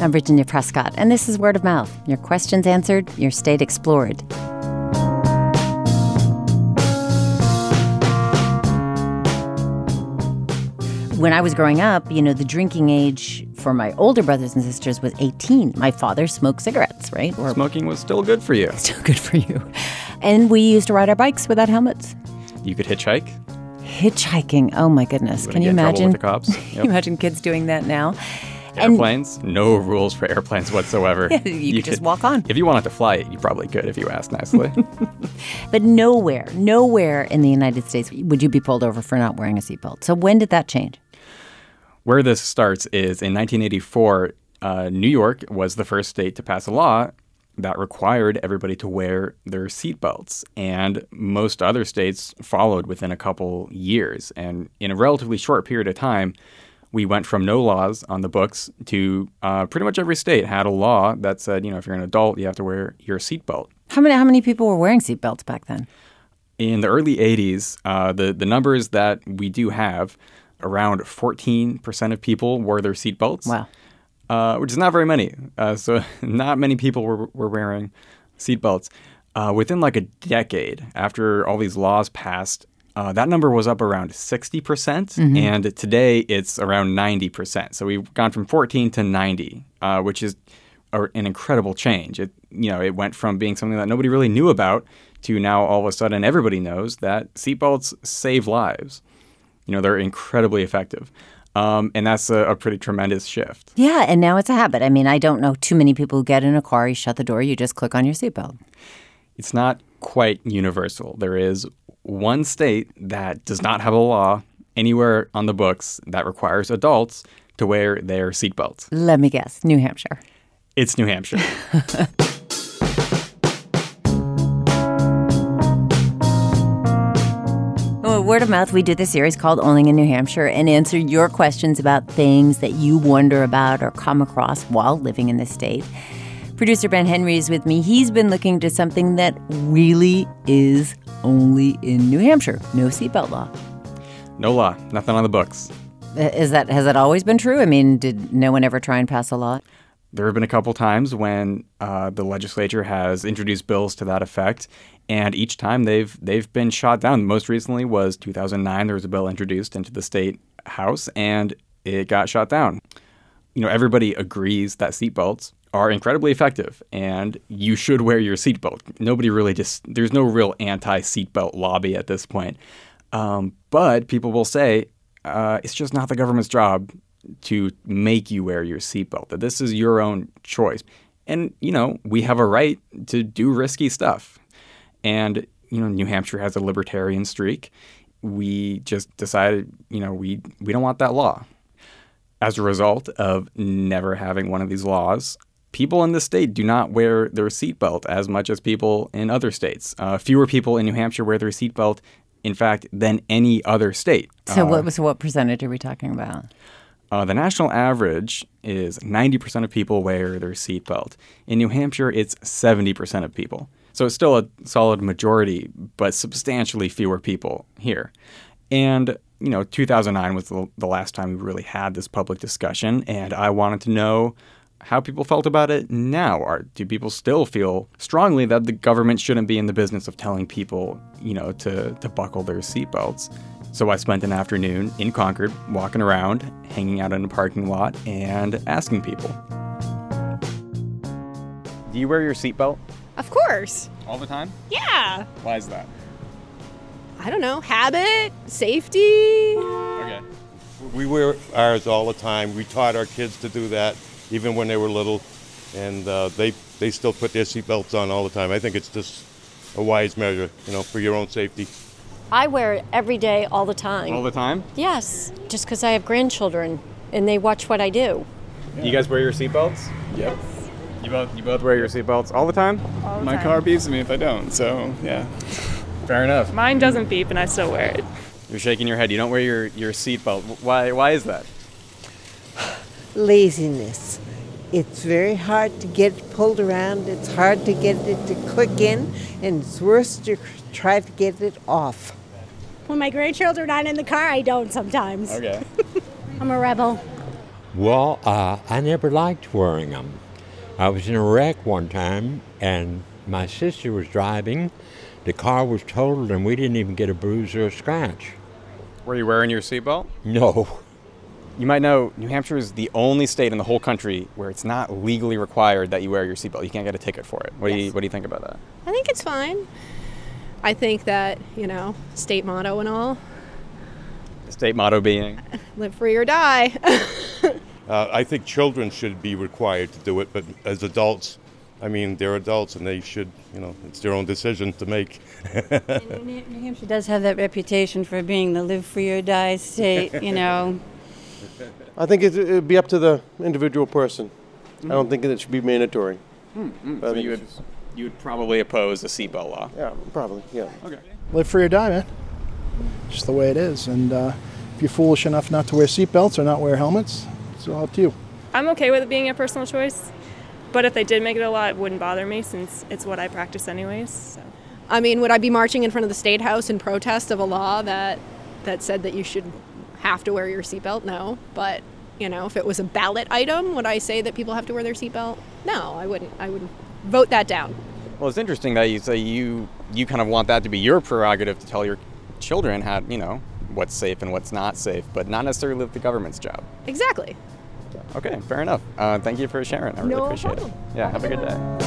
I'm Virginia Prescott, and this is Word of Mouth. Your questions answered, your state explored. When I was growing up, the drinking age for my older brothers and sisters was 18. My father smoked cigarettes, right? Smoking was still good for you. Still good for you. And we used to ride our bikes without helmets. You could hitchhike. Hitchhiking. Oh, my goodness. Can you imagine? With the cops. Yep. Can you imagine kids doing that now? Airplanes, no rules for airplanes whatsoever. you could just walk on. If you wanted to fly it, you probably could if you asked nicely. But nowhere in the United States would you be pulled over for not wearing a seatbelt. So when did that change? Where this starts is in 1984, New York was the first state to pass a law that required everybody to wear their seatbelts. And most other states followed within a couple years. And in a relatively short period of time, we went from no laws on the books to pretty much every state had a law that said, if you're an adult, you have to wear your seatbelt. How many people were wearing seatbelts back then? In the early 80s, the numbers that we do have, around 14% of people wore their seatbelts. Wow. Which is not very many. So not many people were wearing seatbelts. Within like a decade after all these laws passed, that number was up around 60%, and today it's around 90%. So we've gone from 14 to 90, which is an incredible change. It went from being something that nobody really knew about to now all of a sudden everybody knows that seatbelts save lives. They're incredibly effective. And that's a pretty tremendous shift. Yeah, and now it's a habit. I mean, I don't know too many people who get in a car, you shut the door, you just click on your seatbelt. It's not quite universal. There is one state that does not have a law anywhere on the books that requires adults to wear their seatbelts. Let me guess, New Hampshire. It's New Hampshire. Word of Mouth, we do this series called Only in New Hampshire and answer your questions about things that you wonder about or come across while living in the state. Producer Ben Henry is with me. He's been looking to something that really is only in New Hampshire. No seatbelt law. No law. Nothing on the books. Has that always been true? I mean, did no one ever try and pass a law? There have been a couple times when the legislature has introduced bills to that effect, and each time they've been shot down. Most recently was 2009. There was a bill introduced into the state house, and it got shot down. Everybody agrees that seatbelts are incredibly effective, and you should wear your seatbelt. There's no real anti-seatbelt lobby at this point. But people will say it's just not the government's job to make you wear your seatbelt, that this is your own choice. And, we have a right to do risky stuff. And, New Hampshire has a libertarian streak. We just decided, we don't want that law. As a result of never having one of these laws, people in the state do not wear their seatbelt as much as people in other states. Fewer people in New Hampshire wear their seatbelt, in fact, than any other state. So what percentage are we talking about? The national average is 90% of people wear their seatbelt. In New Hampshire, it's 70% of people. So it's still a solid majority, but substantially fewer people here. And, 2009 was the last time we really had this public discussion, and I wanted to know how people felt about it now. Do people still feel strongly that the government shouldn't be in the business of telling people, to buckle their seatbelts? So I spent an afternoon in Concord, walking around, hanging out in a parking lot, and asking people. Do you wear your seatbelt? Of course. All the time? Yeah. Why is that? I don't know. Habit, safety. Okay. We wear ours all the time. We taught our kids to do that, even when they were little, and they still put their seatbelts on all the time. I think it's just a wise measure, for your own safety. I wear it every day, all the time. All the time? Yes, just because I have grandchildren, and they watch what I do. Yeah. You guys wear your seatbelts? Yep. You both wear your seatbelts all the time? All the time. My car beeps me if I don't, so yeah. Fair enough. Mine doesn't beep, and I still wear it. You're shaking your head. You don't wear your seatbelt. Why is that? Laziness. It's very hard to get it pulled around. It's hard to get it to click in, and it's worse to try to get it off. When my grandchildren aren't in the car, I don't sometimes. Okay. I'm a rebel. Well, I never liked wearing them. I was in a wreck one time, and my sister was driving. The car was totaled, and we didn't even get a bruise or a scratch. Were you wearing your seatbelt? No. You might know New Hampshire is the only state in the whole country where it's not legally required that you wear your seatbelt. You can't get a ticket for it. What do you think about that? I think it's fine. I think that, state motto and all. The state motto being? Live free or die. I think children should be required to do it, but as adults, they're adults and they should, it's their own decision to make. And New Hampshire does have that reputation for being the live free or die state, I think it would be up to the individual person. I don't think that it should be mandatory. So you would probably oppose a seatbelt law? Yeah, probably, yeah. Okay. Live free or die, man. Just the way it is. And if you're foolish enough not to wear seatbelts or not wear helmets, it's all up to you. I'm okay with it being a personal choice, but if they did make it a law, it wouldn't bother me since it's what I practice anyways. So. Would I be marching in front of the State House in protest of a law that said that you should have to wear your seatbelt? No. But, if it was a ballot item, would I say that people have to wear their seatbelt? No, I wouldn't. I would vote that down. Well, it's interesting that you say you kind of want that to be your prerogative to tell your children how, what's safe and what's not safe, but not necessarily the government's job. Exactly. Okay, fair enough. Thank you for sharing. I really appreciate it. Yeah, have a good day.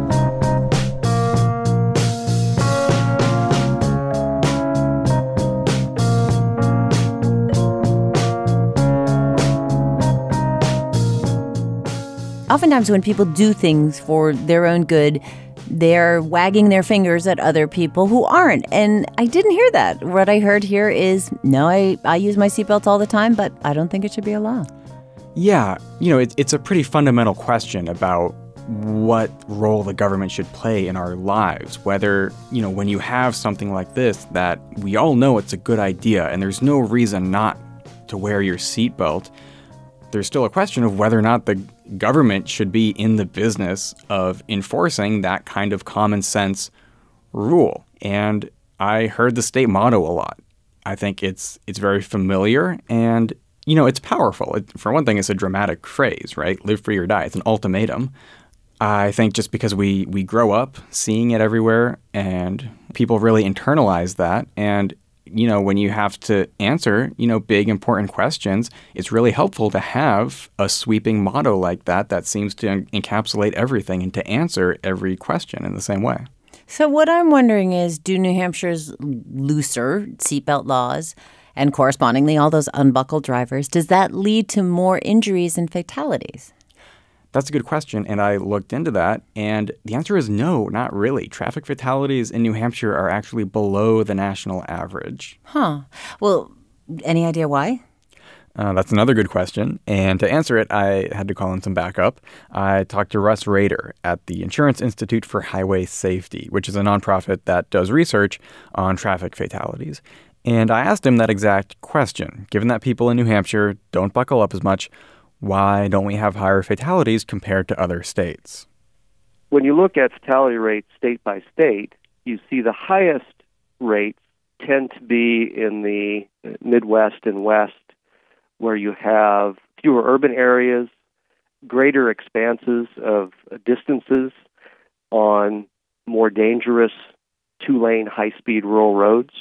Oftentimes when people do things for their own good, they're wagging their fingers at other people who aren't. And I didn't hear that. What I heard here is, no, I use my seatbelt all the time, but I don't think it should be a law. Yeah, it's a pretty fundamental question about what role the government should play in our lives. Whether, when you have something like this, that we all know it's a good idea and there's no reason not to wear your seatbelt, there's still a question of whether or not the government should be in the business of enforcing that kind of common sense rule. And I heard the state motto a lot. I think it's very familiar and, it's powerful. For one thing, it's a dramatic phrase, right? Live free or die. It's an ultimatum. I think just because we grow up seeing it everywhere and people really internalize that, and when you have to answer, big, important questions, it's really helpful to have a sweeping motto like that seems to encapsulate everything and to answer every question in the same way. So what I'm wondering is, do New Hampshire's looser seatbelt laws and correspondingly all those unbuckled drivers, does that lead to more injuries and fatalities? That's a good question, and I looked into that, and the answer is no, not really. Traffic fatalities in New Hampshire are actually below the national average. Huh. Well, any idea why? That's another good question, and to answer it, I had to call in some backup. I talked to Russ Rader at the Insurance Institute for Highway Safety, which is a nonprofit that does research on traffic fatalities. And I asked him that exact question. Given that people in New Hampshire don't buckle up as much, why don't we have higher fatalities compared to other states? When you look at fatality rates state by state, you see the highest rates tend to be in the Midwest and West, where you have fewer urban areas, greater expanses of distances on more dangerous two-lane high-speed rural roads.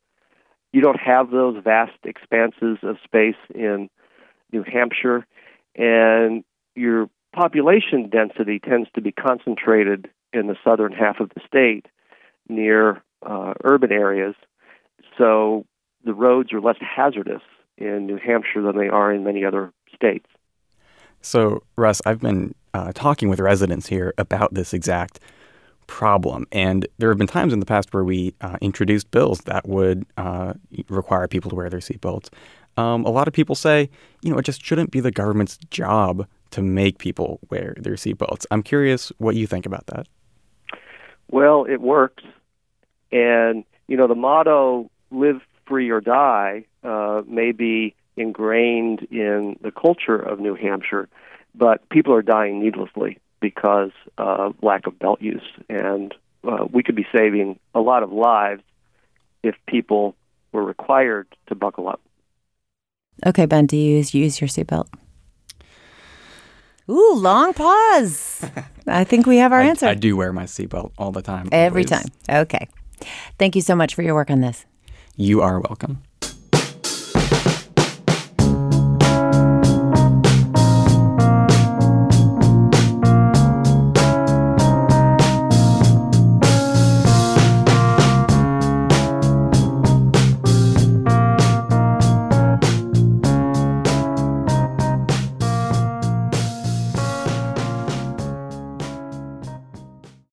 You don't have those vast expanses of space in New Hampshire, and your population density tends to be concentrated in the southern half of the state near urban areas. So the roads are less hazardous in New Hampshire than they are in many other states. So, Russ, I've been talking with residents here about this exact problem, and there have been times in the past where we introduced bills that would require people to wear their seatbelts. A lot of people say, it just shouldn't be the government's job to make people wear their seatbelts. I'm curious what you think about that. Well, it works. And, the motto, live free or die, may be ingrained in the culture of New Hampshire, but people are dying needlessly because of lack of belt use. And we could be saving a lot of lives if people were required to buckle up. Okay, Ben, do you use your seatbelt? Ooh, long pause. I think we have our answer. I do wear my seatbelt all the time. Every always. time. Okay. Thank you so much for your work on this. You are welcome.